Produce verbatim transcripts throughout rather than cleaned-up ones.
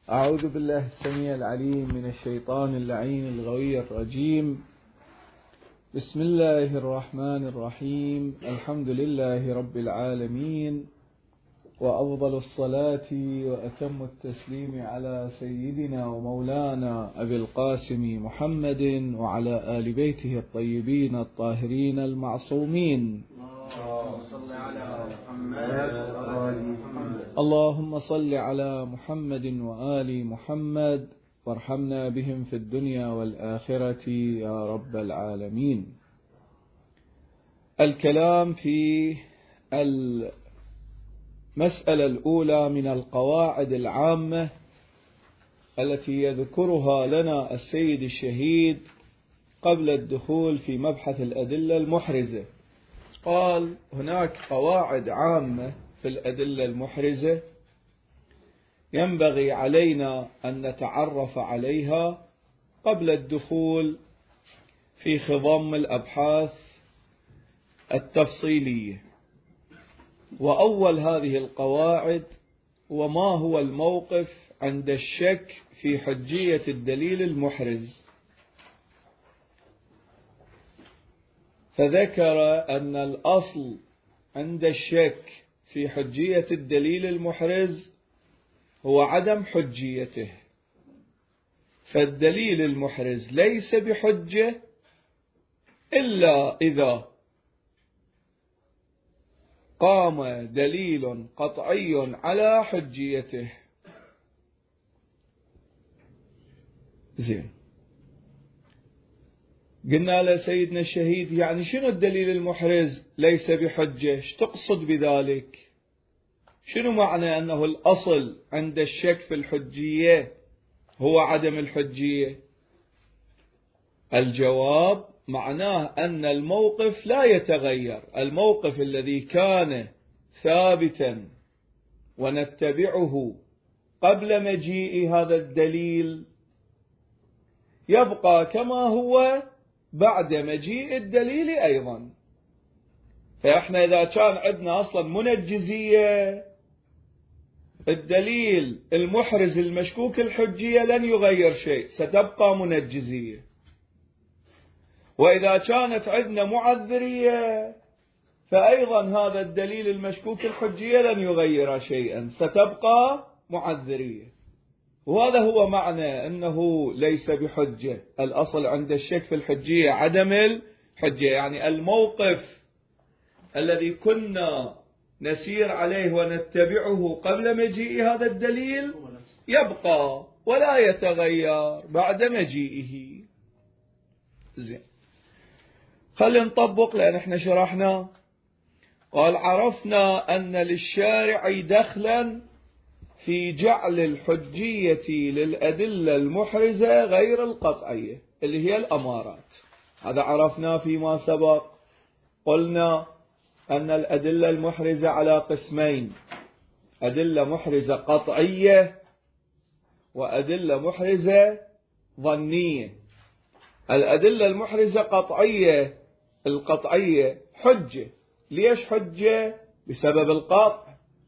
أعوذ بالله السميع العليم من الشيطان اللعين الغوي الرجيم. بسم الله الرحمن الرحيم. الحمد لله رب العالمين، وأفضل الصلاة وأتم التسليم على سيدنا ومولانا أبي القاسم محمد وعلى آل بيته الطيبين الطاهرين المعصومين. اللهم صل على محمد وآل محمد وارحمنا بهم في الدنيا والآخرة يا رب العالمين. الكلام في المسألة الأولى من القواعد العامة التي يذكرها لنا السيد الشهيد قبل الدخول في مبحث الأدلة المحرزة. قال هناك قواعد عامة في الأدلة المحرزة ينبغي علينا أن نتعرف عليها قبل الدخول في خضم الأبحاث التفصيلية. وأول هذه القواعد وما هو الموقف عند الشك في حجية الدليل المحرز. فذكر أن الأصل عند الشك في حجية الدليل المحرز هو عدم حجيته، فالدليل المحرز ليس بحجة إلا إذا قام دليل قطعي على حجيته. زين، قلنا لسيدنا الشهيد يعني شنو الدليل المحرز ليس بحجة؟ ايش تقصد بذلك؟ شنو معنى أنه الأصل عند الشك في الحجية هو عدم الحجية؟ الجواب معناه أن الموقف لا يتغير. الموقف الذي كان ثابتا ونتبعه قبل مجيء هذا الدليل يبقى كما هو بعد مجيء الدليل أيضا. فإحنا إذا كان عندنا أصلا منجزية، الدليل المحرز المشكوك الحجية لن يغير شيء، ستبقى منجزية. وإذا كانت عندنا معذرية فأيضا هذا الدليل المشكوك الحجية لن يغير شيئا، ستبقى معذرية. وهذا هو معنى أنه ليس بحجة. الأصل عند الشك في الحجية عدم الحجة، يعني الموقف الذي كنا نسير عليه ونتبعه قبل مجيء هذا الدليل يبقى ولا يتغير بعد مجيئه. زين، خلينا نطبق لأن احنا شرحنا. قال عرفنا أن للشارع دخلا في جعل الحجية للأدلة المحرزة غير القطعية اللي هي الأمارات. هذا عرفنا فيما سبق. قلنا أن الأدلة المحرزة على قسمين: أدلة محرزة قطعية وأدلة محرزة ظنية. الأدلة المحرزة قطعية، القطعية حجة. ليش حجة؟ بسبب القطع.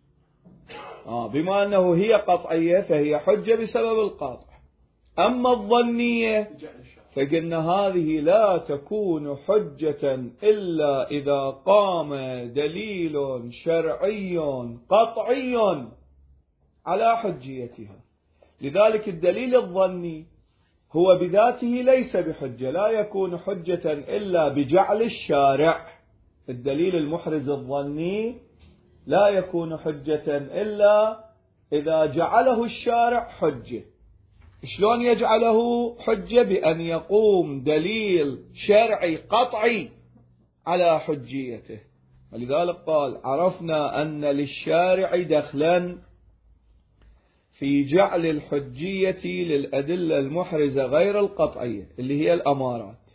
آه بما أنه هي قطعية فهي حجة بسبب القطع. أما الظنية فقلنا هذه لا تكون حجة إلا إذا قام دليل شرعي قطعي على حجيتها. لذلك الدليل الظني هو بذاته ليس بحجة، لا يكون حجة إلا بجعل الشارع. الدليل المحرز الظني لا يكون حجة إلا إذا جعله الشارع حجة. شلون يجعله حجة؟ بأن يقوم دليل شرعي قطعي على حجيته. ولذلك قال عرفنا أن للشارع دخلا في جعل الحجية للأدلة المحرزة غير القطعية اللي هي الأمارات.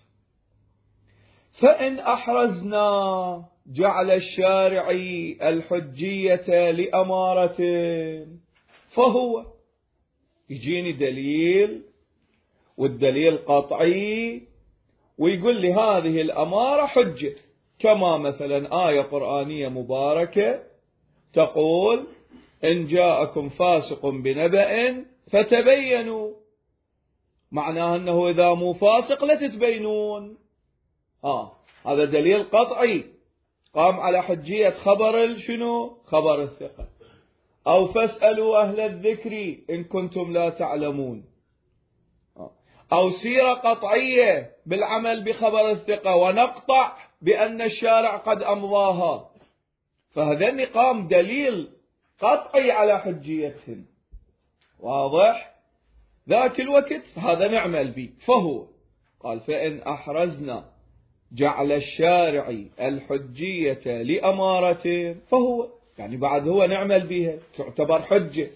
فإن أحرزنا جعل الشارع الحجية لأمارة فهو يجيني دليل والدليل قطعي ويقول لي هذه الأمارة حجة، كما مثلا آية قرآنية مباركة تقول إن جاءكم فاسق بنبأ فتبينوا، معناه أنه إذا مو فاسق لا تتبينون. آه هذا دليل قطعي قام على حجية خبر شنو؟ خبر الثقة. أو فاسألوا أهل الذكر إن كنتم لا تعلمون. آه. أو سيرة قطعية بالعمل بخبر الثقة ونقطع بأن الشارع قد أمضاها، فهذا قام دليل قطعي على حجيتهم. واضح؟ ذاك الوقت هذا نعمل به. فهو قال فإن أحرزنا جعل الشارع الحجية لأمارة فهو، يعني بعد هو نعمل بها تعتبر حجة.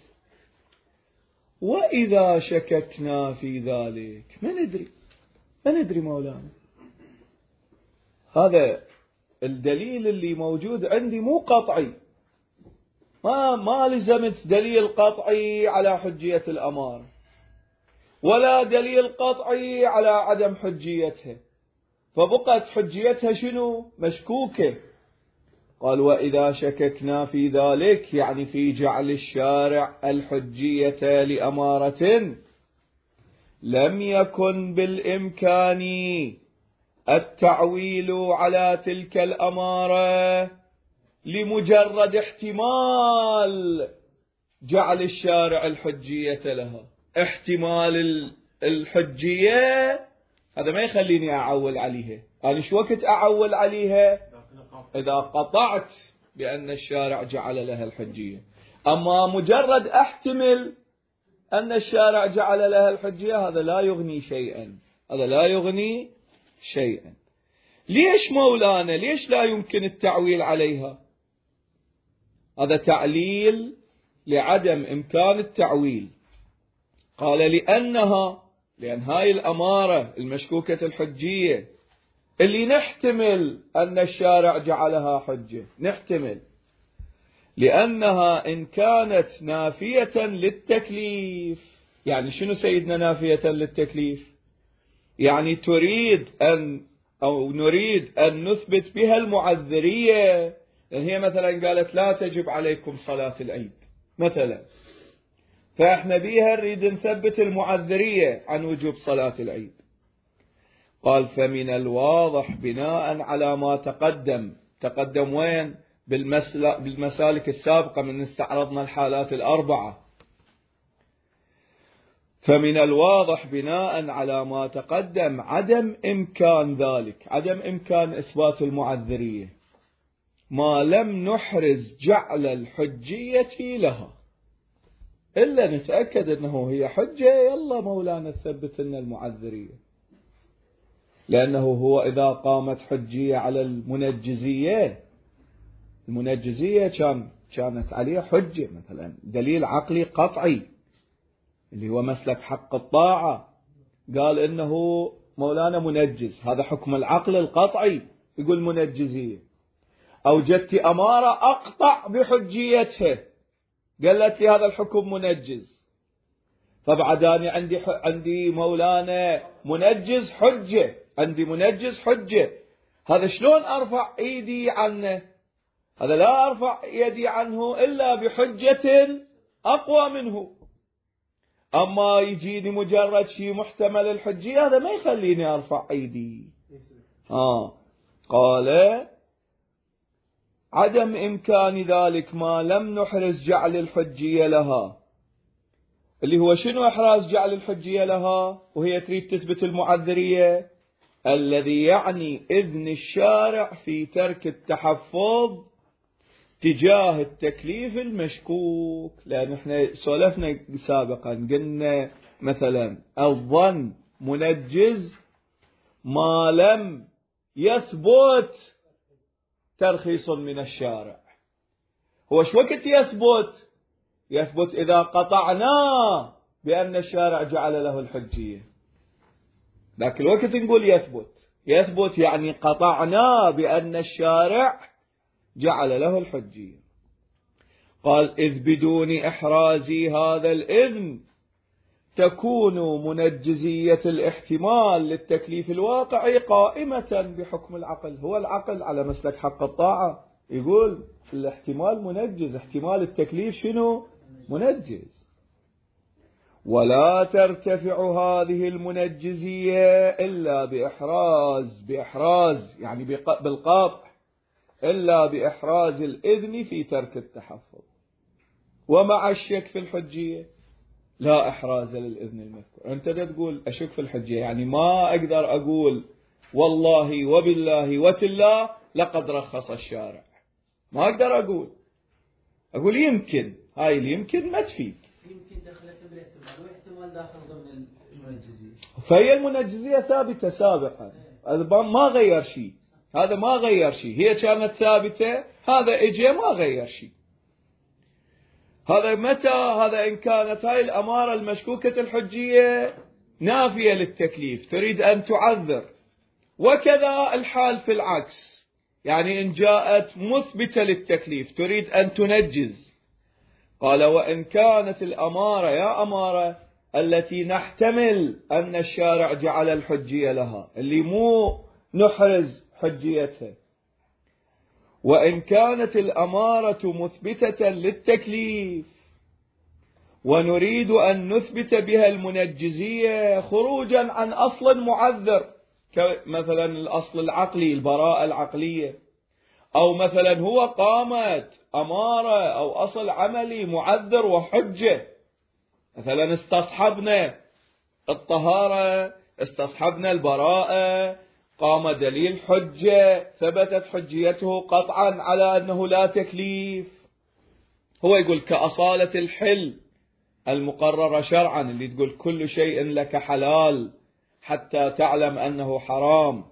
وإذا شككنا في ذلك ما ندري ما ندري مولانا، هذا الدليل اللي موجود عندي مو قطعي، ما ما لزمت دليل قطعي على حجية الأمارة ولا دليل قطعي على عدم حجيتها، فبقت حجيتها شنو؟ مشكوكة. قال وإذا شككنا في ذلك يعني في جعل الشارع الحجية لأمارة لم يكن بالإمكان التعويل على تلك الأمارة لمجرد احتمال جعل الشارع الحجية لها. احتمال الحجية هذا ما يخليني أعول عليها. أنا شو وقت أعول عليها؟ إذا قطعت بأن الشارع جعل لها الحجية. أما مجرد أحتمل أن الشارع جعل لها الحجية هذا لا يغني شيئا، هذا لا يغني شيئا. ليش مولانا ليش لا يمكن التعويل عليها؟ هذا تعليل لعدم إمكان التعويل. قال لأنها لأن هاي الأمارة المشكوكة الحجية اللي نحتمل أن الشارع جعلها حجة، نحتمل لأنها إن كانت نافية للتكليف. يعني شنو سيدنا نافية للتكليف؟ يعني تريد أن أو نريد أن نثبت بها المعذرية. لأن هي مثلا قالت لا تجب عليكم صلاة العيد مثلا، فإحنا بيها نريد نثبت المعذرية عن وجوب صلاة العيد. قال فمن الواضح بناء على ما تقدم تقدم وين؟ بالمسالك السابقة من استعرضنا الحالات الأربعة. فمن الواضح بناء على ما تقدم عدم إمكان ذلك، عدم إمكان إثبات المعذرية ما لم نحرز جعل الحجية لها، إلا نتأكد أنه هي حجة يلا مولانا تثبت لنا المعذرية. لأنه هو إذا قامت حجية على المنجزية، المنجزية كان كانت عليه حجة مثلا دليل عقلي قطعي اللي هو مسلك حق الطاعة، قال إنه مولانا منجز، هذا حكم العقل القطعي يقول منجزية. أوجدت أمارة أقطع بحجيتها قالت لي هذا الحكم منجز، فبعداني عندي عندي مولانا منجز حجة، عندي منجز حجة، هذا شلون أرفع إيدي عنه؟ هذا لا أرفع يدي عنه إلا بحجة أقوى منه. أما يجيني مجرد شيء محتمل الحجية هذا ما يخليني أرفع أيدي. آه. قال عدم إمكان ذلك ما لم نحرز جعل الحجية لها، اللي هو شنو إحراز جعل الحجية لها وهي تريد تثبت المعذرية؟ الذي يعني إذن الشارع في ترك التحفظ تجاه التكليف المشكوك. لأن احنا سولفنا سابقا قلنا مثلا الظن منجز ما لم يثبت ترخيص من الشارع. هو شو وقت يثبت؟ يثبت إذا قطعنا بأن الشارع جعل له الحجية، ذاك الوقت نقول يثبت. يثبت يعني قطعنا بأن الشارع جعل له الحجية. قال إذ بدون إحراز هذا الإذن تكون منجزية الاحتمال للتكليف الواقعي قائمة بحكم العقل. هو العقل على مسلك حق الطاعة يقول الاحتمال منجز، احتمال التكليف شنو؟ منجز. ولا ترتفع هذه المنجزية إلا بإحراز بإحراز يعني بالقطع إلا بإحراز الإذن في ترك التحفظ. ومع الشك في الحجية لا إحراز للإذن المذكور. أنت تقول أشك في الحجية، يعني ما أقدر أقول والله وبالله وتالله لقد رخص الشارع، ما أقدر أقول أقول يمكن، هاي اليمكن ما تفيد. يمكن دخلت بالاحتمال واحتمال داخل ضمن المنجزية، فهي المنجزية ثابتة سابقا، هذا ما غير شيء، هذا ما غير شيء، هي كانت ثابتة، هذا إجي ما غير شيء. هذا متى؟ هذا إن كانت هاي الأمارة المشكوكة الحجية نافية للتكليف تريد أن تعذر. وكذا الحال في العكس، يعني إن جاءت مثبتة للتكليف تريد أن تنجز. قال وإن كانت الأمارة يا أمارة التي نحتمل أن الشارع جعل الحجية لها، اللي مو نحرز حجيتها، وإن كانت الأمارة مثبتة للتكليف ونريد أن نثبت بها المنجزية خروجا عن أصل معذر، مثلا الأصل العقلي البراءة العقلية، أو مثلا هو قامت أمارة أو أصل عملي معذر وحجة، مثلا استصحبنا الطهارة، استصحبنا البراءة، قام دليل حجة ثبتت حجيته قطعا على أنه لا تكليف. هو يقول كأصالة الحل المقررة شرعا، اللي تقول كل شيء لك حلال حتى تعلم أنه حرام.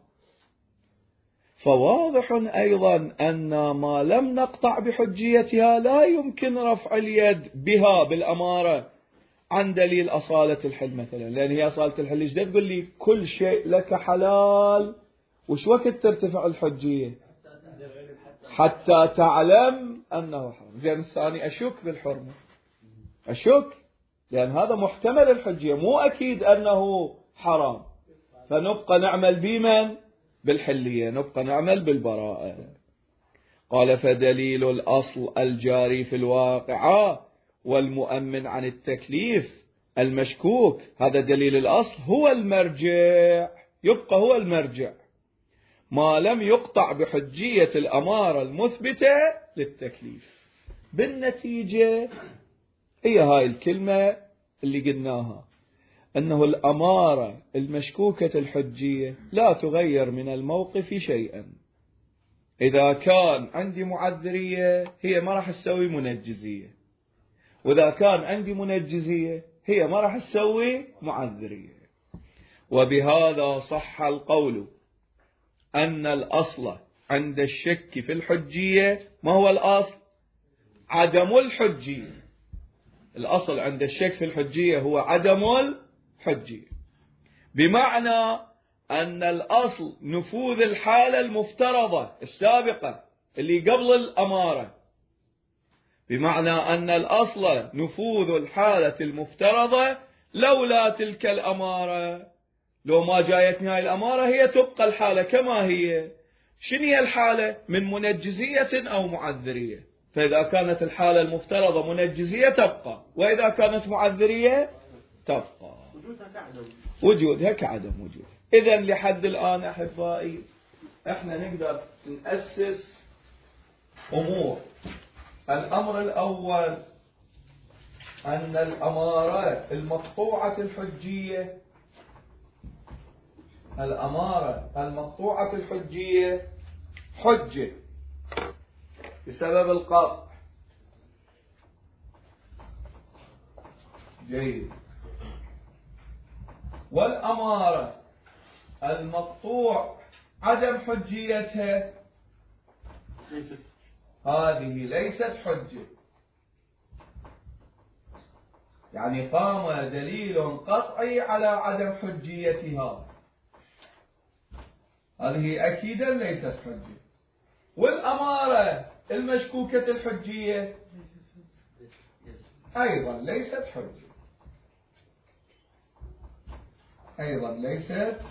فواضح أيضا أن ما لم نقطع بحجيتها لا يمكن رفع اليد بها بالأمارة عن دليل أصالة الحل مثلا، لأن هي أصالة الحل إيش تقول لي كل شيء لك حلال، وش وقت ترتفع الحجية؟ حتى تعلم أنه حرام. زين الثاني أشك بالحرمة، أشك لأن هذا محتمل الحجية مو أكيد أنه حرام، فنبقى نعمل بمن؟ بالحلية، نبقى نعمل بالبراءة. قال فدليل الأصل الجاري في الواقع والمؤمن عن التكليف المشكوك، هذا دليل الأصل هو المرجع، يبقى هو المرجع ما لم يقطع بحجية الأمارة المثبتة للتكليف. بالنتيجة هي هاي الكلمة اللي قلناها، أنه الأمارة المشكوكة الحجية لا تغير من الموقف شيئا. إذا كان عندي معذرية هي ما راح تسوي منجزية، وإذا كان عندي منجزية هي ما راح تسوي معذرية. وبهذا صح القول أن الأصل عند الشك في الحجية ما هو الأصل؟ عدم الحجية. الأصل عند الشك في الحجية هو عدم الحجية، بمعنى أن الأصل نفوذ الحالة المفترضة السابقة اللي قبل الأمارة، بمعنى أن الأصل نفوذ الحالة المفترضة لولا تلك الأمارة، لو ما جايتني هاي الأمارة هي تبقى الحالة كما هي. شنو هي الحالة؟ من منجزية أو معذرية. فإذا كانت الحالة المفترضة منجزية تبقى، وإذا كانت معذرية تبقى، وجودها كعدم وجود. إذن لحد الآن أحبائي إحنا نقدر نأسس أمور. الأمر الأول أن الأمارات المقطوعة الحجية، الأمارة المقطوعة الحجية حجة بسبب القطع. جيد. والأمارة المقطوع عدم حجيتها هذه ليست حجة، يعني قام دليل قطعي على عدم حجيتها، هذه أكيدا ليست حجة. والأمارة المشكوكة الحجية أيضا ليست حجة، أيضا ليست حجة.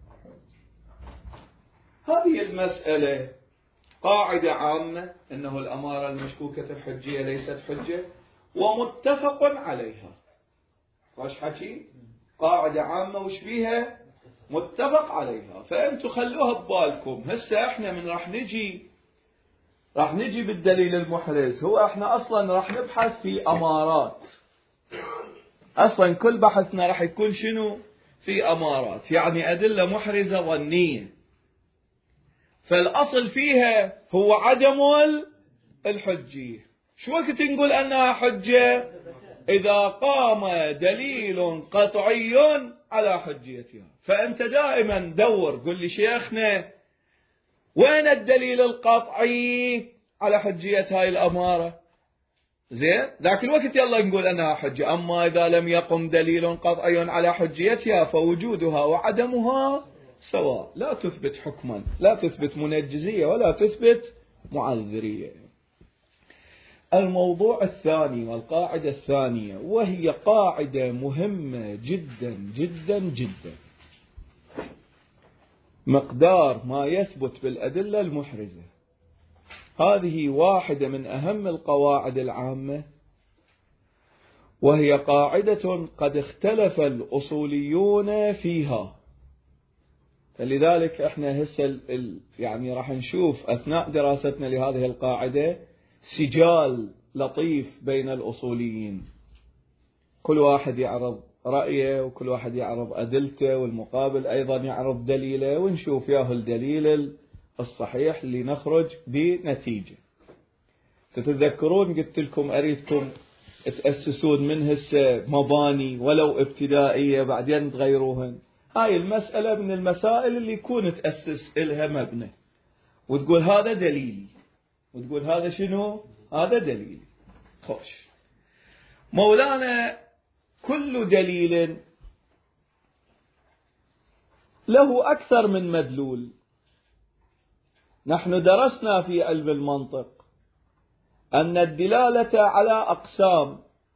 هذه المسألة قاعدة عامة أنه الأمارة المشكوكة الحجية ليست حجة ومتفق عليها، خوش حكي، قاعدة عامة وش بيها متفق عليها، فأنتوا خلوها ببالكم. هسه احنا من راح نجي راح نجي بالدليل المحرز، هو احنا اصلا راح نبحث في امارات، اصلا كل بحثنا راح يكون شنو؟ في امارات، يعني ادلة محرزة ظنية، فالاصل فيها هو عدم الحجية. شو وقت نقول انها حجة؟ اذا قام دليل قطعي على حجيتها. فانت دائما دور، قل لي شيخنا وين الدليل القطعي على حجية هاي الأمارة؟ زين، ذاك الوقت يلا نقول أنها حجة. أما إذا لم يقم دليل قطعي على حجيتها فوجودها وعدمها سواء، لا تثبت حكما، لا تثبت منجزية ولا تثبت معذرية. الموضوع الثاني والقاعدة الثانية، وهي قاعدة مهمة جدا جدا جدا، مقدار ما يثبت بالأدلة المحرزة. هذه واحدة من أهم القواعد العامة، وهي قاعدة قد اختلف الأصوليون فيها. فلذلك احنا هسه يعني راح نشوف أثناء دراستنا لهذه القاعدة سجال لطيف بين الأصوليين، كل واحد يعرض رأيه وكل واحد يعرض أدلته، والمقابل أيضا يعرض دليله، ونشوف ياهو الدليل الصحيح اللي نخرج بنتيجة. تتذكرون قلت لكم أريدكم تأسسون من هسه مباني ولو ابتدائية بعدين تغيروهن. هاي المسألة من المسائل اللي يكون تأسس إلها مبنى وتقول هذا دليل، وتقول هذا شنو؟ هذا دليل. خوش مولانا، كل دليل له أكثر من مدلول. نحن درسنا في علم المنطق أن الدلالة على أقسام،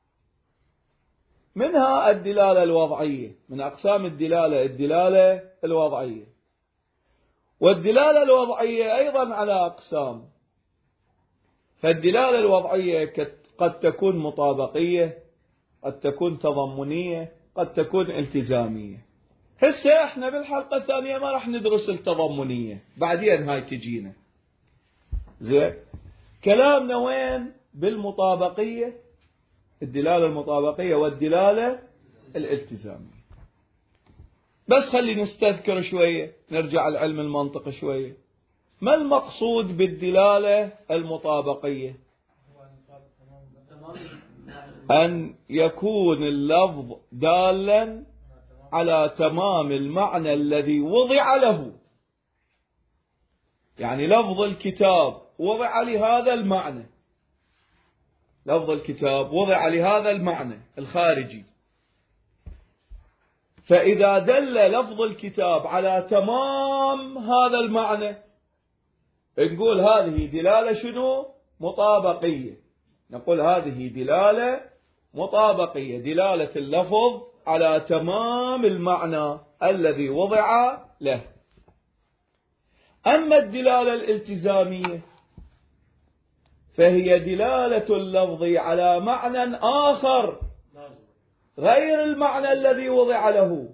منها الدلالة الوضعية، من أقسام الدلالة الدلالة الوضعية، والدلالة الوضعية أيضا على أقسام. فالدلالة الوضعية قد تكون مطابقية، قد تكون تضمنية، قد تكون التزامية. هسه احنا بالحلقة الثانية ما راح ندرس التضمنية، بعدين هاي تجينا. زين، كلامنا وين؟ بالمطابقية، الدلالة المطابقية والدلالة الالتزامية. بس خلي نستذكر شوية، نرجع لعلم المنطق شوية. ما المقصود بالدلالة المطابقية؟ أن يكون اللفظ دالا على تمام المعنى الذي وضع له. يعني لفظ الكتاب وضع لهذا المعنى، لفظ الكتاب وضع لهذا المعنى الخارجي، فإذا دل لفظ الكتاب على تمام هذا المعنى نقول هذه دلالة شنو؟ مطابقية. نقول هذه دلالة مطابقية، دلالة اللفظ على تمام المعنى الذي وضع له. أما الدلالة الالتزامية فهي دلالة اللفظ على معنى آخر غير المعنى الذي وضع له،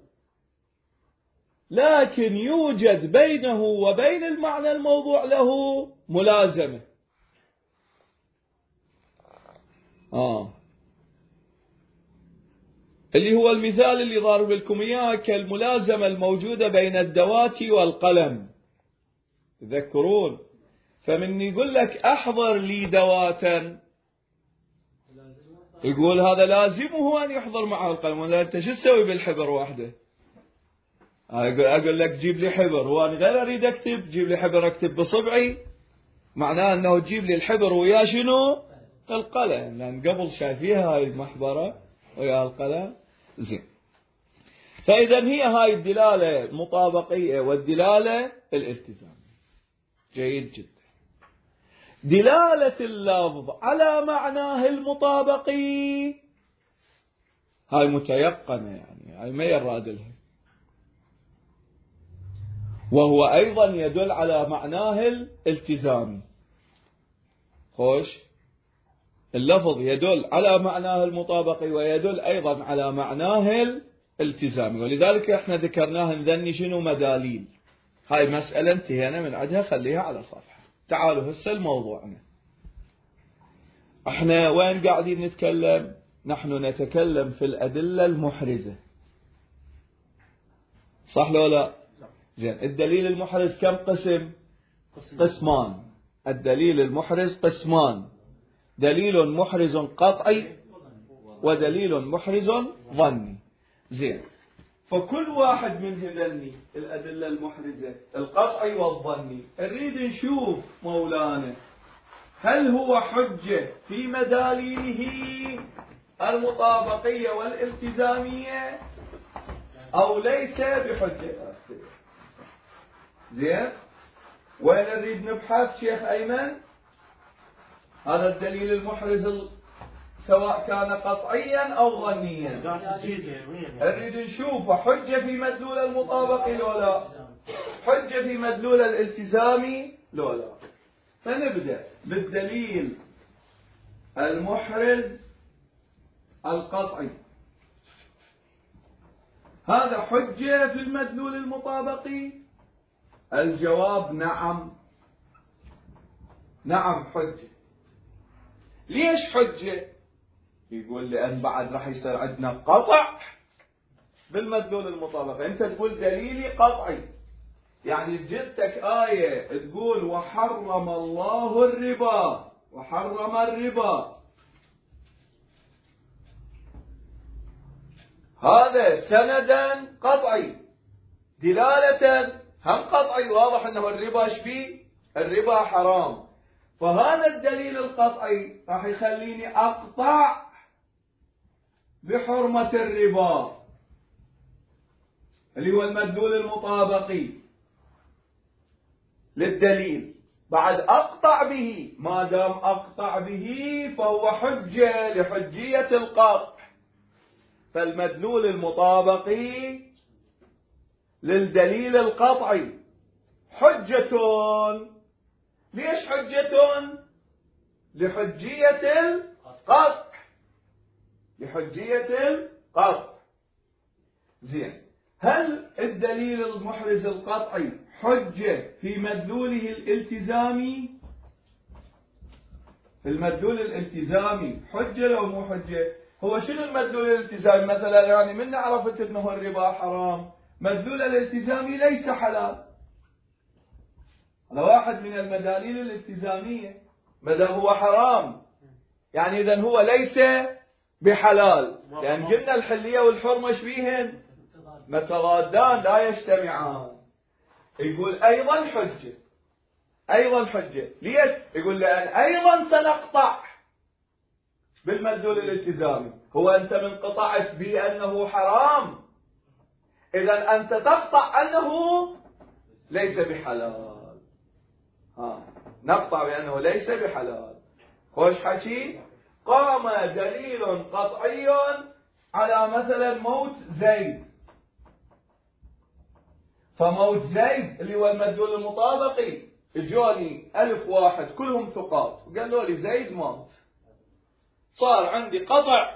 لكن يوجد بينه وبين المعنى الموضوع له ملازمة. آه. اللي هو المثال اللي ضارب لكم إياه كالملازمة الموجودة بين الدوات والقلم. تذكرون؟ فمن يقول لك أحضر لي دواتا، يقول هذا لازمه أن يحضر معه القلم، ولا أنت شو تسوي بالحبر واحدة؟ أقول لك جيب لي حبر وأنا غير أريد أكتب، جيب لي حبر أكتب بصبعي، معناه أنه تجيب لي الحبر ويا شنو؟ القلم، لأن قبل شايفيها هاي المحبرة ويا القلم. زين، فإذا هي هاي الدلالة المطابقية والدلالة الالتزامية. جيد جدا. دلالة اللفظ على معناه المطابقي هاي متيقنة، يعني هاي ما يراد لها، وهو أيضا يدل على معناه الالتزامي. خوش، اللفظ يدل على معناه المطابقي ويدل أيضا على معناه الالتزامي، ولذلك احنا ذكرناها نذني شنو مداليل. هاي مسألة انتهينا من عندها، خليها على صفحة. تعالوا هسه لموضوعنا. احنا وين قاعدين نتكلم؟ نحن نتكلم في الأدلة المحرزة، صح لو لا؟ زين، الدليل المحرز كم قسم؟ قسمان. الدليل المحرز قسمان: دليل محرز قطعي ودليل محرز ظني. زين، فكل واحد من هذني الأدلة المحرزة القطعي والظني نريد نشوف مولانا هل هو حجة في مداليله المطابقية والالتزامية أو ليس بحجة. زين، وين نريد نبحث شيخ أيمن؟ هذا الدليل المحرز سواء كان قطعيا أو ظنيا نريد نشوف حجة في مدلول المطابق لو لا، حجة في مدلول الالتزامي لو لا. فنبدأ بالدليل المحرز القطعي. هذا حجة في المدلول المطابقي؟ الجواب نعم، نعم حجة. ليش حجة؟ يقول لأن بعد راح يصير عندنا قطع بالمدلول المطابقي. أنت تقول دليلي قطعي، يعني جدتك آية تقول وحرم الله الربا، وحرم الربا، هذا سندا قطعي، دلالة هم قطعي، واضح أنه الربا شبيه، الربا حرام. فهذا الدليل القطعي راح يخليني أقطع بحرمة الربا اللي هو المدلول المطابقي للدليل. بعد أقطع به، ما دام أقطع به فهو حجة لحجية القطع. فالمدلول المطابقي للدليل القطعي حجة. ليش حجة؟ لحجية القطع، لحجية القطع. زين، هل الدليل المحرز القطعي حجة في مدلوله الالتزامي؟ في المدلول الالتزامي حجة لو مو حجة؟ هو شنو المدلول الالتزامي؟ مثلا يعني من عرفت انه الربا حرام، مدلول الالتزامي ليس حلال. هذا واحد من المداليل الالتزامية. ماذا هو حرام، يعني إذن هو ليس بحلال، لأن قلنا الحلية والحرمة شبيهن متضادان لا يجتمعان. يقول أيضا حجة، أيضا حجة. ليش؟ يقول لأن أيضا سنقطع بالمدلول الالتزامي. هو أنت من قطعت بأنه حرام، إذن أنت تقطع أنه ليس بحلال. ها، نقطع بأنه ليس بحلال. خوش حكي. قام دليل قطعي على مثلا موت زيد، فموت زيد اللي هو المدلول المطابقي، اجوني ألف واحد كلهم ثقات وقالوا لي زيد مات، صار عندي قطع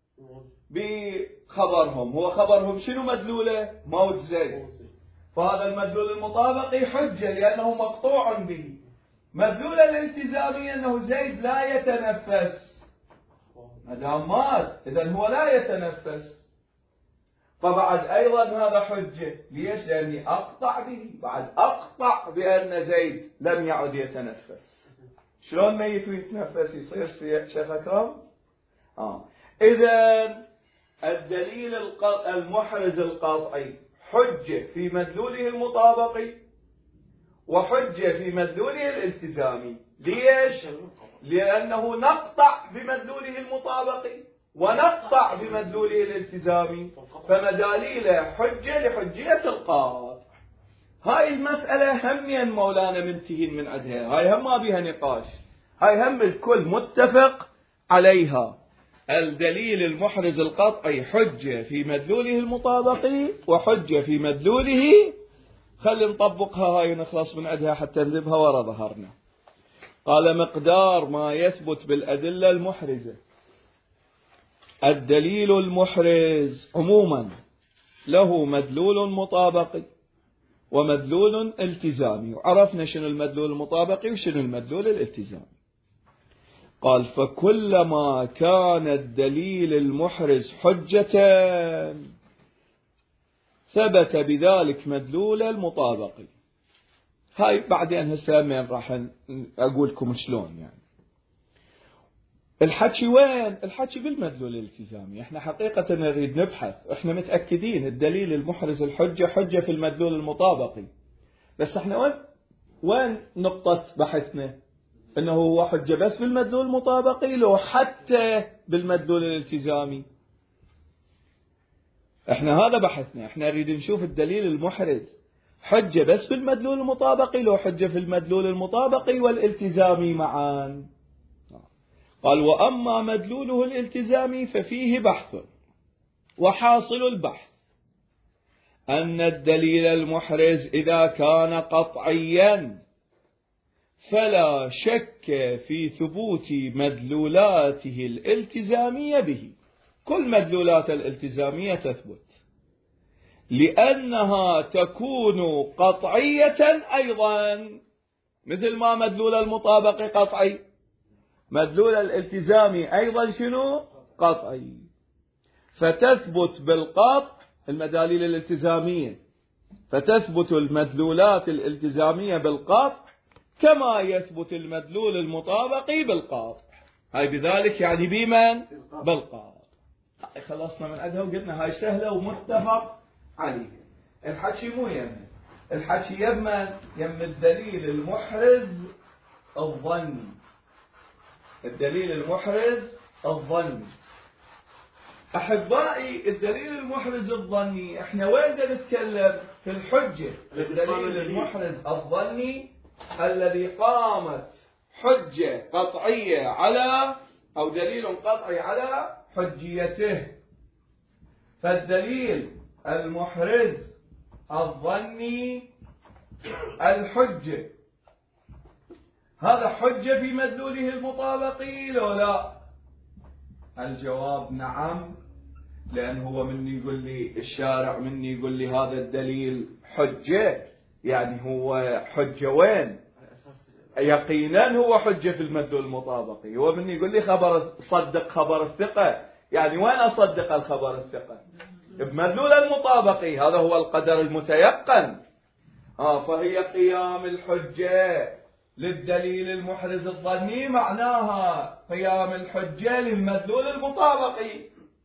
بخبرهم. هو خبرهم شنو مدلوله؟ موت زيد. فهذا المدلول المطابقي حجة لأنه مقطوع به. مدلول الالتزامي أنه زيد لا يتنفس، ما دام مات إذن هو لا يتنفس، فبعد أيضا هذا حجة. ليش؟ لأني أقطع به، بعد أقطع بأن زيد لم يعد يتنفس. شلون ميت ويتنفس يصير شيخ أكرم؟ آه. إذن الدليل المحرز القطعي حجة في مدلوله المطابقي وحجة في مدلوله الالتزامي. ليش؟ لأنه نقطع بمدلوله المطابقي ونقطع بمدلوله الالتزامي، فمداليل حجة لحجية القاطع. هاي المسألة هميا مولانا منتهين من عندها، هاي هم ما بيها نقاش، هاي هم الكل متفق عليها. الدليل المحرز القطعي حجة في مدلوله المطابقي وحجة في مدلوله. خلي نطبقها هاي ونخلص من عندها حتى نذبها ورا ظهرنا. قال مقدار ما يثبت بالأدلة المحرزة. الدليل المحرز عموما له مدلول مطابقي ومدلول التزامي، وعرفنا شنو المدلول المطابقي وشنو المدلول الالتزامي. قال فكلما كان الدليل المحرز حجة ثبت بذلك مدلول المطابقي. هاي بعدين هسه من راح أقول لكم شلون يعني الحكي وين. الحكي بالمدلول الالتزامي. احنا حقيقة نريد نبحث، احنا متأكدين الدليل المحرز الحجة حجة في المدلول المطابقي، بس احنا وين وين نقطة بحثنا؟ انه هو حجة بس بالمدلول المطابقي لو حتى بالمدلول الالتزامي؟ احنا هذا بحثنا، احنا نريد نشوف الدليل المحرز حجة بس بالمدلول المطابقي لو حجة في المدلول المطابقي والالتزامي معا. قال وأما مدلوله الالتزامي ففيه بحث، وحاصل البحث أن الدليل المحرز إذا كان قطعيا فلا شك في ثبوت مدلولاته الالتزامية به. كل مدلولات الالتزامية تثبت لأنها تكون قطعية أيضا، مثل ما مدلول المطابق قطعي مدلول الالتزامي أيضا شنو؟ قطعي. فتثبت بالقطع المداليل الالتزامية، فتثبت المدلولات الالتزامية بالقطع كما يثبت المدلول المطابقي بالقطع. هاي بذلك يعني بمن؟ بالقطع. خلصنا من عندها وقلنا هاي سهلة ومتفق عليه. الحكي مو يمن، الحكي يمن يم الدليل المحرز الظني. الدليل المحرز الظني. أحبائي الدليل المحرز الظني احنا وين بدنا نتكلم؟ في الحجة. الدليل المحرز الظني الذي قامت حجة قطعية على أو دليل قطعي على حجيته. فالدليل المحرز الظني الحجة هذا حجة في مدلوله المطابقي لو لا؟ الجواب نعم، لأن هو مني يقول لي الشارع مني يقول لي هذا الدليل حجة، يعني هو حجة وين؟ يقينا هو حجة في المدلول المطابقي. هو مني يقول لي خبر صدق خبر الثقة، يعني وين أصدق الخبر الثقة؟ بمدلول المطابقي، هذا هو القدر المتيقن. آه فهي قيام الحجة للدليل المحرز الظني معناها قيام الحجة للمدلول المطابقي.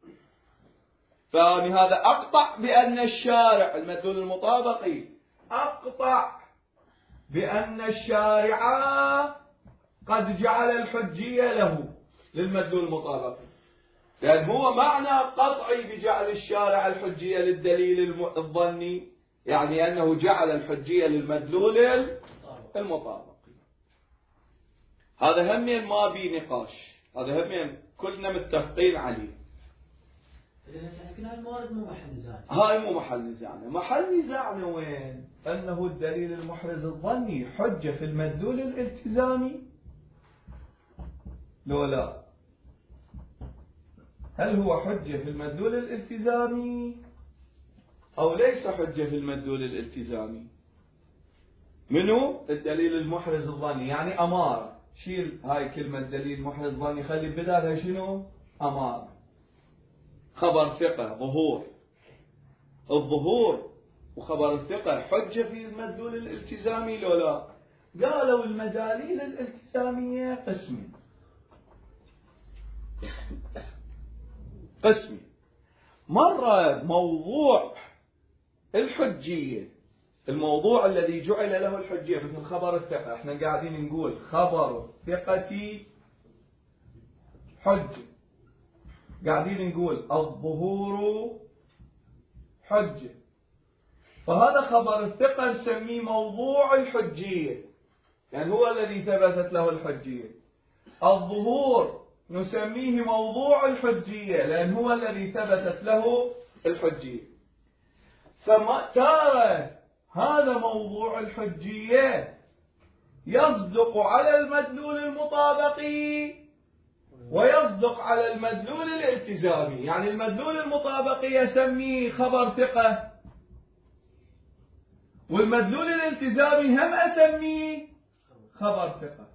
فأني هذا أقطع بأن الشارع المدلول المطابقي أقطع بأن الشارع قد جعل الحجية له للمدلول المطابقي، لأن هو معنى قطعي بجعل الشارع الحجية للدليل الظني، يعني أنه جعل الحجية للمدلول المطابقي. هذا همين ما بي نقاش، هذا همين كلنا متفقين عليه. لكن هاي الموارد مو محل نزاعنا. هاي مو محل نزاعنا. محل نزاعنا وين؟ أنه الدليل المحرز الظني حجة في المدلول الالتزامي لو لا؟ هل هو حجة في المدلول الالتزامي أو ليس حجة في المدلول الالتزامي؟ منو؟ الدليل المحرز الظني، يعني أمارة. شيل هاي كلمة دليل محرز ظني، خلي بدالها شنو؟ أمارة. خبر ثقة، ظهور. الظهور وخبر الثقة حجة في المدلول الالتزامي لو لا؟ قالوا المداليل الالتزامية قسمين. قسمين. مرة موضوع الحجية، الموضوع الذي جعل له الحجية مثل خبر الثقة، احنا قاعدين نقول خبر الثقة حجة، قاعدين نقول الظهور حجة، فهذا خبر الثقة نسميه موضوع الحجية، يعني هو الذي ثبتت له الحجية. الظهور نسميه موضوع الحجية لأن هو الذي ثبتت له الحجية. فما ترى هذا موضوع الحجية يصدق على المدلول المطابقي ويصدق على المدلول الالتزامي. يعني المدلول المطابقي يسميه خبر ثقة، والمدلول الالتزامي هم أسميه خبر ثقة.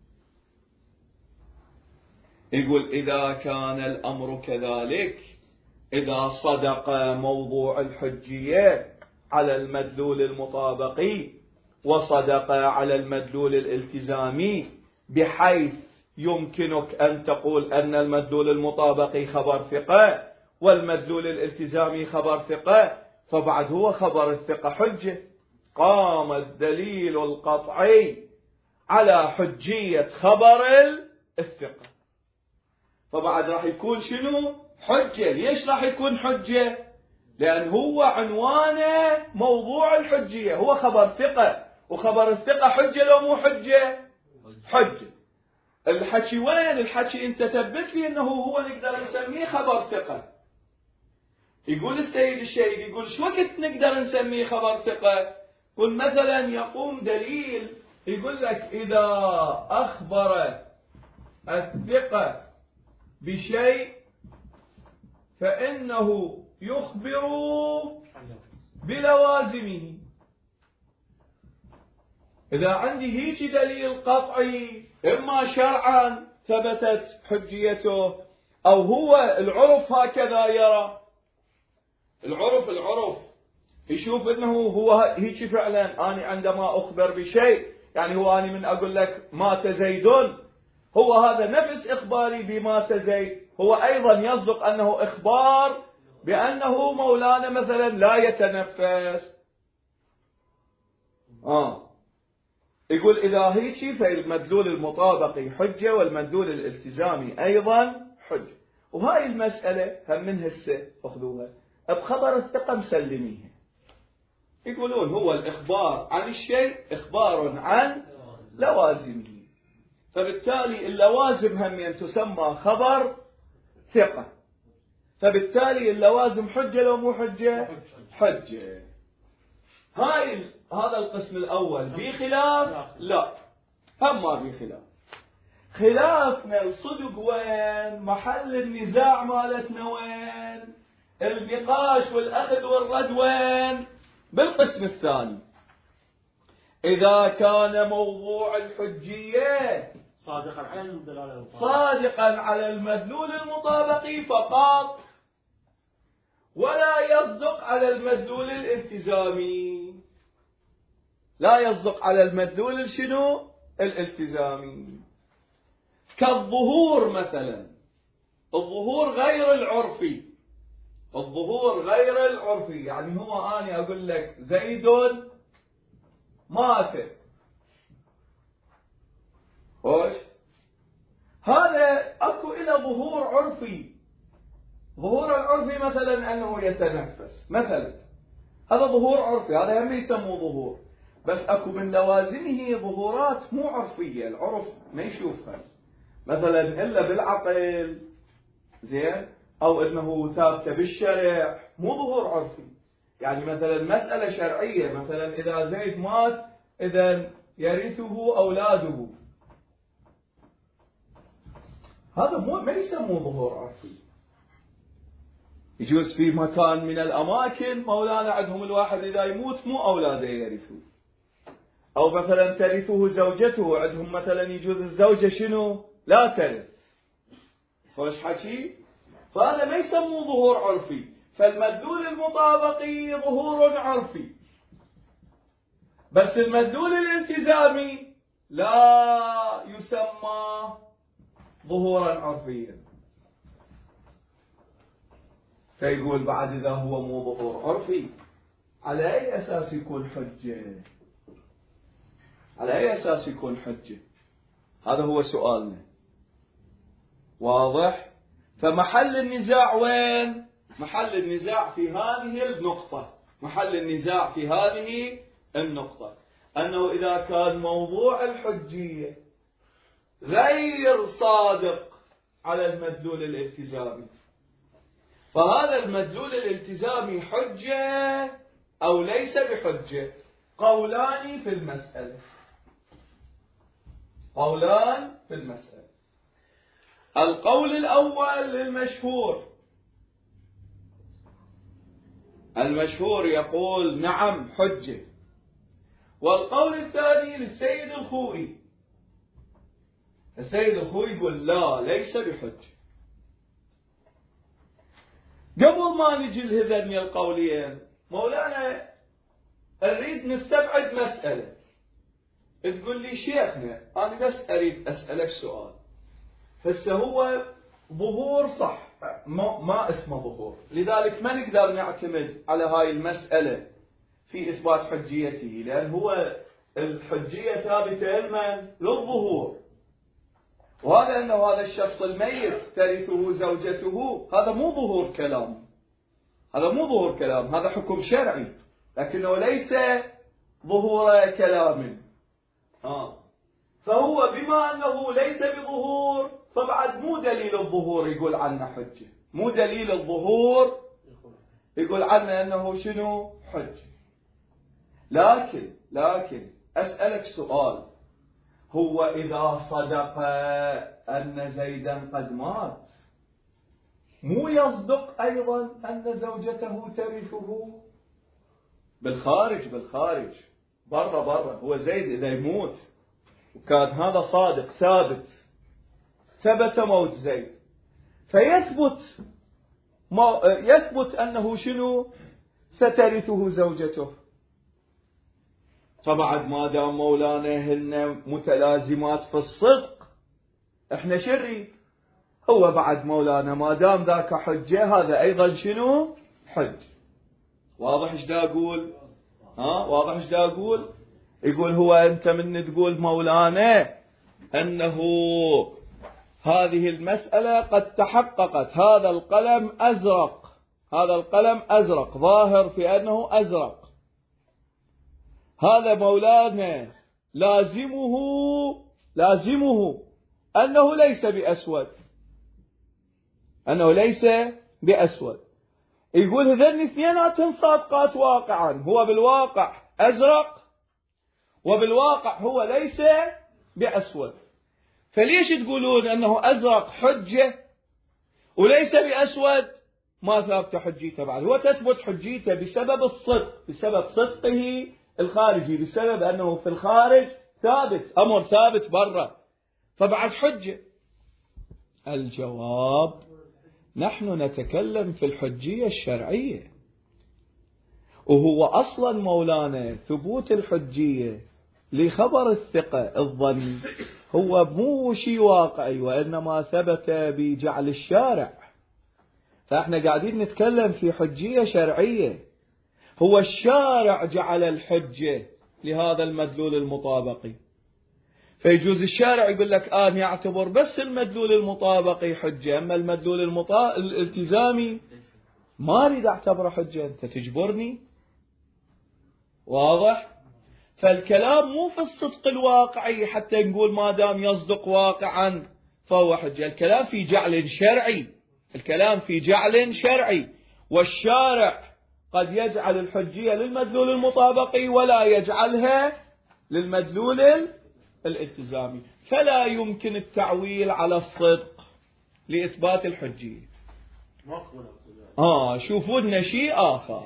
يقول إذا كان الأمر كذلك، إذا صدق موضوع الحجية على المدلول المطابقي وصدق على المدلول الالتزامي، بحيث يمكنك أن تقول أن المدلول المطابقي خبر ثقة والمدلول الالتزامي خبر ثقة، فبعد هو خبر الثقة حجة. قام الدليل القطعي على حجية خبر الثقة، فبعد راح يكون شنو؟ حجة. ليش راح يكون حجة؟ لأن هو عنوانه موضوع الحجية، هو خبر ثقة، وخبر الثقة حجة لو مو حجة؟ حجة. الحكي وين؟ الحكي انت تثبت لي انه هو نقدر نسميه خبر ثقة. يقول السيد الشهيد، يقول شو وقت نقدر نسميه خبر ثقة؟ قل مثلا يقوم دليل يقول لك إذا أخبر الثقة بشيء فإنه يخبر بلوازمه. إذا عندي هيك دليل قطعي، إما شرعا ثبتت حجيته، أو هو العرف هكذا يرى. العرف العرف يشوف انه هو هيك فعلا. انا عندما اخبر بشيء، يعني هو انا من اقول لك مات زيد، هو هذا نفس اخباري بمات زيد، هو ايضا يصدق انه اخبار بانه مولانا مثلا لا يتنفس. اه يقول اذا هيك فالمدلول المطابقي حجه والمدلول الالتزامي ايضا حجه. وهاي المساله هم من هسه اخذوها بخبر الثقه مسلميها. يقولون هو الإخبار عن الشيء إخبار عن لوازمه، فبالتالي اللوازم هم تسمى خبر ثقة، فبالتالي اللوازم حجة لو مو حجة؟ حجة. هاي هذا القسم الأول بخلاف؟ لا، هم ما بخلاف. خلافنا الصدق وين؟ محل النزاع مالتنا وين؟ النقاش والأخذ والرد وين؟ بالقسم الثاني. إذا كان موضوع الحجية صادقا على الدلالة صادقا على المدلول المطابقي فقط، ولا يصدق على المدلول الالتزامي، لا يصدق على المدلول شنو؟ الالتزامي. كالظهور مثلا، الظهور غير العرفي، الظهور غير العرفي، يعني هو أنا أقول لك زيد مات، خوش، هذا أكو إلى ظهور عرفي. ظهور العرفي مثلا أنه يتنفس مثلا، هذا ظهور عرفي، هذا هم يسموه ظهور. بس أكو من لوازمه ظهورات مو عرفية، العرف ما يشوفها، مثلا إلا بالعقل، زين، أو أنه ثابتة بالشرع، مو ظهور عرفي. يعني مثلا مسألة شرعية، مثلا إذا زيد مات إذا يرثه أولاده، هذا مو ما يسموه ظهور عرفي. يجوز في مكان من الأماكن مولانا عندهم الواحد إذا يموت مو أولاده يرثوه، أو مثلا ترثه زوجته، عندهم مثلا يجوز الزوجة شنو؟ لا ترث. خوش حكي؟ فهذا ما يسموه ظهور عرفي. فالمدلول المطابقي ظهور عرفي، بس المدلول الالتزامي لا يسمى ظهورا عرفيا. فيقول بعد إذا هو مو ظهور عرفي، على أي أساس يكون حجة؟ على أي أساس يكون حجة؟ هذا هو سؤالنا. واضح؟ فمحل النزاع وين؟ محل النزاع في هذه النقطة، محل النزاع في هذه النقطة، أنه إذا كان موضوع الحجية غير صادق على المدلول الالتزامي، فهذا المدلول الالتزامي حجة أو ليس بحجة؟ قولان في المسألة. قولان في المسألة. القول الأول للمشهور، المشهور يقول نعم حجة، والقول الثاني للسيد الخوئي، السيد الخوئي يقول لا ليس بحجة. قبل ما نجي لهذين القولين مولانا أريد نستبعد مسألة. تقول لي شيخنا أنا بس أريد أسألك سؤال، هسه هو ظهور صح ما, ما اسمه ظهور، لذلك ما نقدر نعتمد على هاي المسألة في إثبات حجيته، لأن هو الحجية ثابتة لمن؟ للظهور. وهذا أنه هذا الشخص الميت ترثه زوجته هذا مو ظهور كلام، هذا مو ظهور كلام، هذا حكم شرعي، لكنه ليس ظهور كلام. آه. فهو بما أنه ليس بظهور فبعد مو دليل الظهور يقول عنه حجة، مو دليل الظهور يقول عنه أنه شنو حجة. لكن لكن أسألك سؤال، هو إذا صدق أن زيدا قد مات مو يصدق أيضا أن زوجته ترثه؟ بالخارج بالخارج برا برا، هو زيد إذا يموت وكان هذا صادق ثابت، ثبت موت زيد، فيثبت يثبت أنه شنو سترثه زوجته. فبعد ما دام مولانا هن متلازمات في الصدق احنا شري، هو بعد مولانا ما دام ذاك حجة هذا أيضا شنو حج. واضح ايش دا أقول؟ ها واضح ايش دا أقول؟ يقول هو أنت من تقول مولانا أنه هذه المسألة قد تحققت، هذا القلم أزرق، هذا القلم أزرق ظاهر في أنه أزرق، هذا مولانا لازمه لازمه أنه ليس بأسود، أنه ليس بأسود. يقول هذين اثنيناتهم صادقات واقعا، هو بالواقع أزرق وبالواقع هو ليس بأسود، فليش تقولون أنه أزرق حجة وليس بأسود ما ثابت حجيته؟ بعد هو تثبت حجيته بسبب الصدق، بسبب صدقه الخارجي، بسبب أنه في الخارج ثابت، أمر ثابت برا، فبعد حجة. الجواب نحن نتكلم في الحجية الشرعية، وهو أصلا مولانا ثبوت الحجية لخبر الثقة الظني هو مو شيء واقعي، وإنما ثبت بجعل الشارع، فإحنا قاعدين نتكلم في حجية شرعية، هو الشارع جعل الحجة لهذا المدلول المطابقي، فيجوز الشارع يقول لك آن يعتبر بس المدلول المطابقي حجة، أما المدلول المطا... الالتزامي ما أريد أعتبره حجة، أنت تجبرني. واضح؟ فالكلام مو في الصدق الواقعي حتى نقول ما دام يصدق واقعا فهو حجة، الكلام في جعل شرعي، الكلام في جعل شرعي، والشارع قد يجعل الحجية للمدلول المطابقي ولا يجعلها للمدلول الالتزامي، فلا يمكن التعويل على الصدق لإثبات الحجية. آه شوفوا لنا شيء آخر.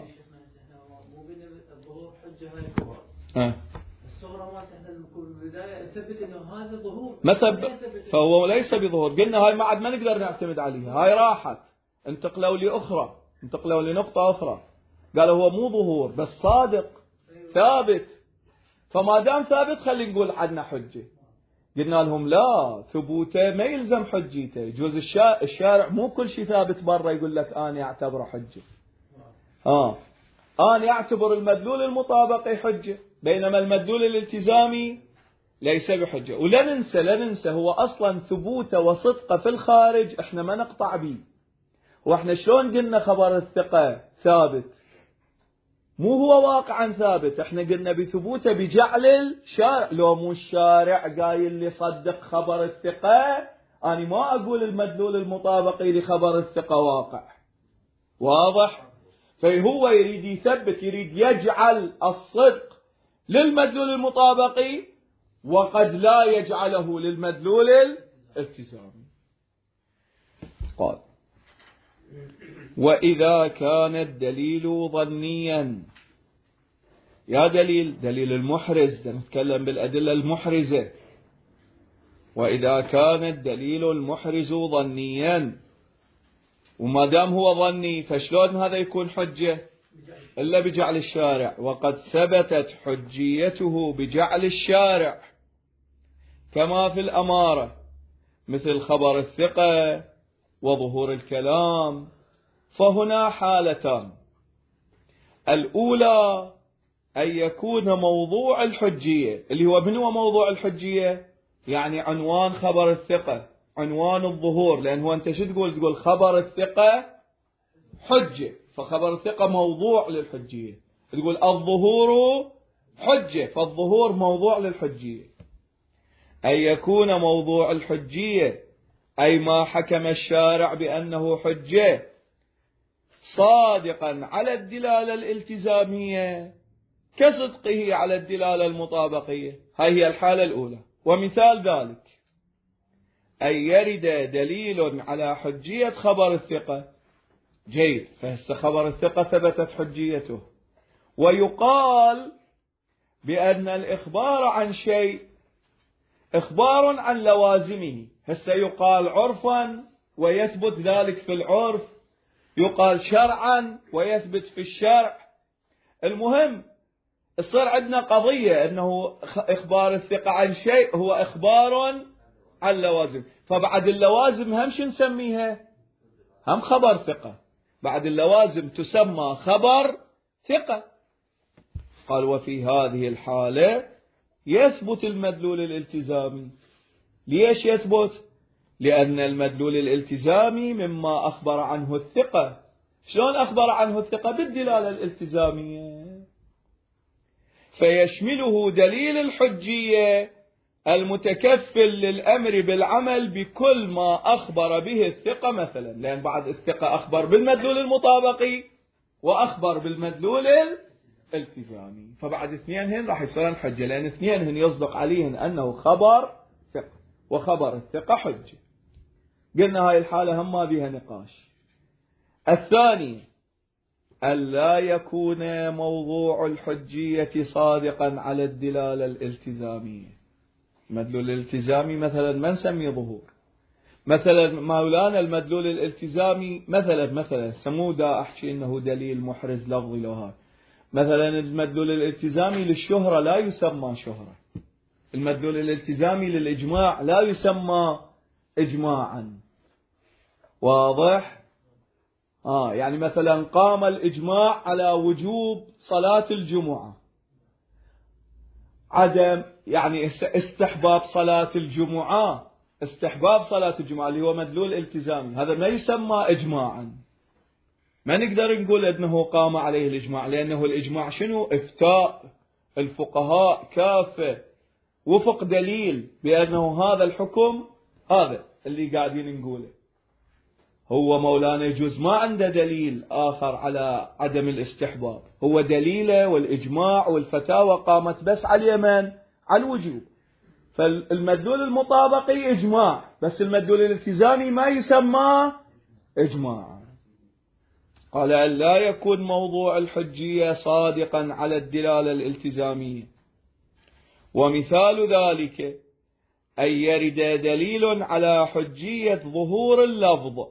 آه. الصغرى ما تحتاج البداية ثبت إنه هذا ظهور، ما ثبت فهو ليس بظهور، قلنا هاي ما عاد ما نقدر نعتمد عليها، هاي راحت، انتقلوا لأخرى، انتقلوا لنقطة أخرى، قالوا هو مو ظهور بس صادق ثابت، فما دام ثابت خلي نقول عندنا حجة. قلنا لهم لا، ثبوته ما يلزم حجيته، جوز الشارع مو كل شيء ثابت برا يقول لك أنا يعتبره حجة، آه أنا يعتبر المدلول المطابقي حجة، بينما المدلول الالتزامي ليس بحجة. ولا ننسى لا ننسى هو أصلا ثبوته وصدقه في الخارج احنا ما نقطع به، واحنا شلون قلنا خبر الثقة ثابت مو هو واقعا ثابت، احنا قلنا بثبوته بجعل الشارع، لو مو الشارع قايل لي صدق خبر الثقة أنا ما أقول المدلول المطابقي لخبر الثقة واقع. واضح؟ فهو يريد يثبت، يريد يجعل الصدق للمدلول المطابقي وقد لا يجعله للمدلول الالتزامي. قال وإذا كان الدليل ظنيا، يا دليل دليل المحرز، نتكلم بالأدلة المحرزة، وإذا كان الدليل المحرز ظنيا، وما دام هو ظني فشلون هذا يكون حجة إلا بجعل الشارع، وقد ثبتت حجيته بجعل الشارع كما في الأمارة مثل خبر الثقة وظهور الكلام. فهنا حالتان: الأولى أن يكون موضوع الحجية، اللي هو من هو موضوع الحجية؟ يعني عنوان خبر الثقة، عنوان الظهور، لأن هو أنت شو تقول؟ تقول خبر الثقة حجة، فخبر الثقة موضوع للحجية. تقول الظهور حجة، فالظهور موضوع للحجية. أن يكون موضوع الحجية أي ما حكم الشارع بأنه حجة صادقا على الدلالة الالتزامية كصدقه على الدلالة المطابقية. هاي هي الحالة الأولى. ومثال ذلك أن يرد دليل على حجية خبر الثقة، جيد، فهسه خبر الثقة ثبتت حجيته، ويقال بأن الإخبار عن شيء إخبار عن لوازمه. هسه يقال عرفا ويثبت ذلك في العرف، يقال شرعا ويثبت في الشرع. المهم يصير عندنا قضية أنه إخبار الثقة عن شيء هو إخبار عن لوازم، فبعد اللوازم هم شو نسميها؟ هم خبر ثقة، بعد اللوازم تسمى خبر ثقة. قال وفي هذه الحالة يثبت المدلول الالتزامي. ليش يثبت؟ لأن المدلول الالتزامي مما أخبر عنه الثقة. شلون أخبر عنه الثقة؟ بالدلالة الالتزامية، فيشمله دليل الحجية المتكفل للأمر بالعمل بكل ما أخبر به الثقة مثلا، لأن بعد الثقة أخبر بالمدلول المطابقي وأخبر بالمدلول الالتزامي، فبعد اثنينهن راح يصيرن حجة، لأن اثنينهن يصدق عليهن أنه خبر ثقة، وخبر الثقة حجة. قلنا هاي الحالة هم ما بها نقاش. الثاني ألا يكون موضوع الحجية صادقا على الدلالة الالتزامية. المدلول الالتزامي مثلا ما نسميه ظهور، مثلا مولانا المدلول الالتزامي مثلا مثلا سمودا أحكي إنه دليل محرز لفظي له. مثلا المدلول الالتزامي للشهرة لا يسمى شهرة، المدلول الالتزامي للإجماع لا يسمى إجماعا. واضح؟ آه يعني مثلا قام الإجماع على وجوب صلاة الجمعة، عدم يعني استحباب صلاة الجمعة، استحباب صلاة الجمعة اللي هو مدلول التزامي، هذا ما يسمى إجماعا. ما نقدر نقول أنه قام عليه الإجماع، لأنه الإجماع شنو؟ إفتاء الفقهاء كافة وفق دليل بأنه هذا الحكم، هذا اللي قاعدين نقوله. هو مولانا يجوز ما عنده دليل آخر على عدم الاستحباب، هو دليله والإجماع والفتاوى قامت بس على اليمن على الوجوب، فالمدلول المطابقي إجماع، بس المدلول الالتزامي ما يسمى إجماع. قال أن لا يكون موضوع الحجية صادقا على الدلالة الالتزامية. ومثال ذلك أن يرد دليل على حجية ظهور اللفظ،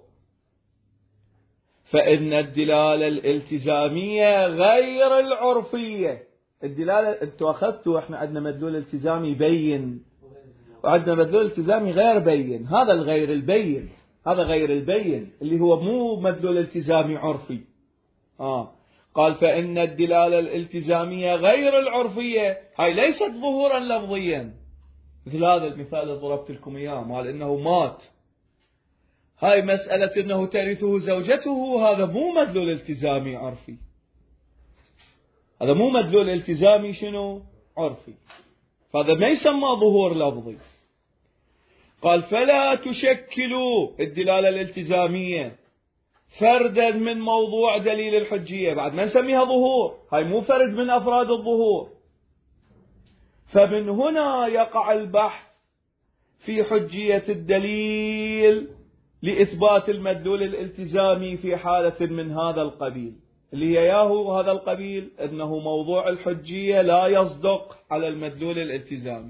فإن الدلالة الالتزامية غير العرفية. الدلالة انتوا أخذتوا، احنا عندنا مدلول التزامي بين وعندنا مدلول التزامي غير بين، هذا الغير البين، هذا غير البين اللي هو مو مدلول التزامي عرفي. آه. قال فإن الدلالة الالتزامية غير العرفية، هاي ليست ظهورا لفظيا، مثل هذا المثال اللي ضربت لكم إياه مال إنه مات، هاي مسألة إنه ترثه زوجته، هذا مو مدلول التزامي عرفي، هذا مو مدلول التزامي شنو؟ عرفي، فهذا ما يسمى ظهور لفظي. قال فلا تشكلوا الدلالة الالتزامية فردا من موضوع دليل الحجية، بعد ما نسميها ظهور، هاي مو فرد من أفراد الظهور. فمن هنا يقع البحث في حجية الدليل لإثبات المدلول الالتزامي في حالة من هذا القبيل، اللي هي ياهو هذا القبيل أنه موضوع الحجية لا يصدق على المدلول الالتزامي.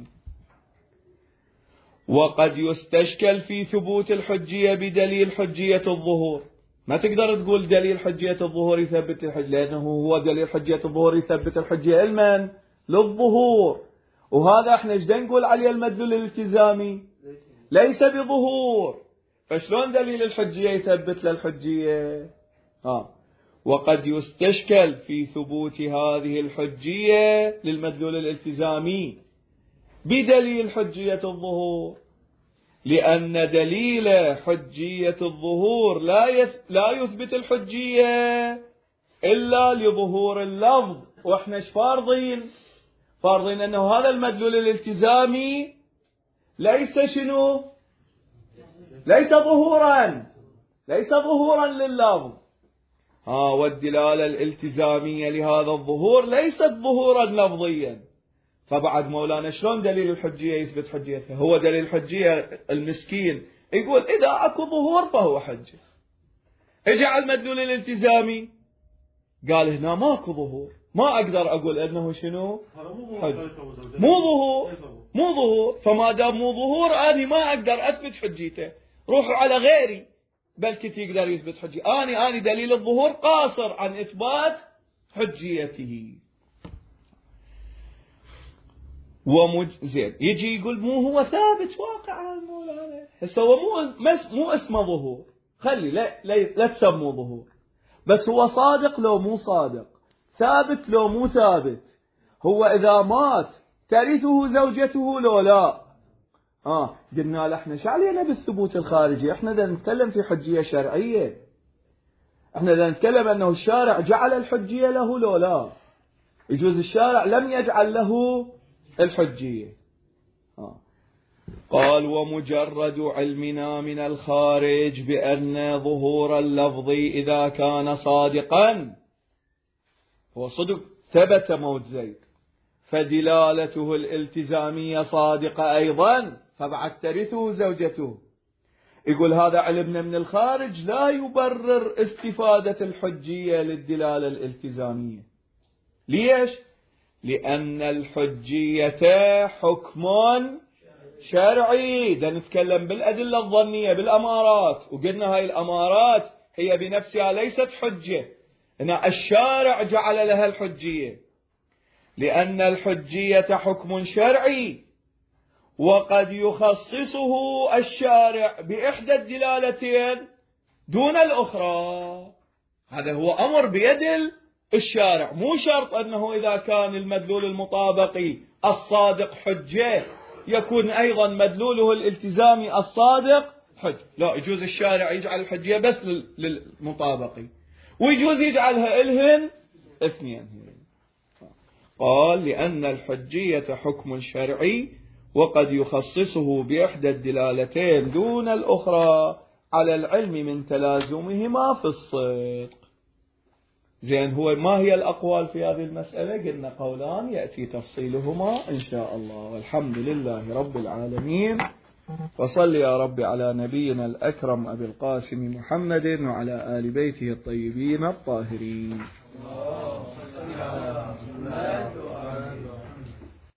وقد يستشكل في ثبوت الحجية بدليل حجية الظهور. ما تقدر تقول دليل حجية الظهور يثبت الحجية، لأنه هو دليل حجية الظهور يثبت الحجية لمن؟ للظهور. وهذا احنا ايش نقول عليه المدلول الالتزامي؟ ليس بظهور. فشلون دليل الحجية يثبت للحجية؟ آه. وقد يستشكل في ثبوت هذه الحجية للمدلول الالتزامي بدليل حجية الظهور، لأن دليل حجية الظهور لا لا يثبت الحجية إلا لظهور اللفظ. وإحنا ايش فارضين؟ فارضين أنه هذا المدلول الالتزامي ليس شنو؟ ليس ظهورا، ليس ظهورا لللفظ. ها والدلالة الالتزامية لهذا الظهور ليست ظهورا لفظيا. فبعد مولانا شلون دليل الحجية يثبت حجيتها؟ هو دليل الحجية المسكين يقول إذا أكو ظهور فهو حجة. اجعل المدلول الالتزامي قال هنا ماكو ظهور، ما أقدر أقول أنه شنو؟ حج. مو ظهور، مو ظهور. فما دام مو ظهور أنا ما أقدر أثبت حجيته. روحوا على غيري بلكي يقدر يثبت حجية. أنا أنا دليل الظهور قاصر عن إثبات حجيته. ومج... زين يجي يقول مو هو ثابت واقعا مولانا، هسه هو مو مس... مو اسمه ظهور، خلي لا لا, لا تسموه ظهور، بس هو صادق لو مو صادق، ثابت لو مو ثابت. هو إذا مات ترثه زوجته لو لا. آه قلنا له احنا شعلينا بالثبوت الخارجي، احنا دا نتكلم في حجية شرعية، احنا دا نتكلم أنه الشارع جعل الحجية له لو لا. يجوز الشارع لم يجعل له الحجية. آه. قال ومجرد علمنا من الخارج بأن ظهور اللفظ إذا كان صادقا، هو صدق ثبت موت زيد، فدلالته الالتزامية صادقة أيضا، فبعد ترثه زوجته. يقول هذا علمنا من الخارج لا يبرر استفادة الحجية للدلالة الالتزامية. ليش؟ لأن الحجية حكم شرعي. ده نتكلم بالأدلة الظنية بالأمارات، وقلنا هاي الأمارات هي بنفسها ليست حجة، إن الشارع جعل لها الحجية، لأن الحجية حكم شرعي وقد يخصصه الشارع بإحدى الدلالتين دون الأخرى. هذا هو أمر بيد الشارع، مو شرط أنه إذا كان المدلول المطابقي الصادق حجة يكون أيضا مدلوله الالتزامي الصادق حج. لا، يجوز الشارع يجعل الحجية بس للمطابقي، ويجوز يجعلها إلهن اثنين. قال لأن الحجية حكم شرعي وقد يخصصه بإحدى الدلالتين دون الأخرى على العلم من تلازمهما في الصدق. زين، هو ما هي الأقوال في هذه المسألة؟ قلنا قولان يأتي تفصيلهما إن شاء الله. والحمد لله رب العالمين، وصل يا رب على نبينا الأكرم أبي القاسم محمد وعلى آل بيته الطيبين الطاهرين.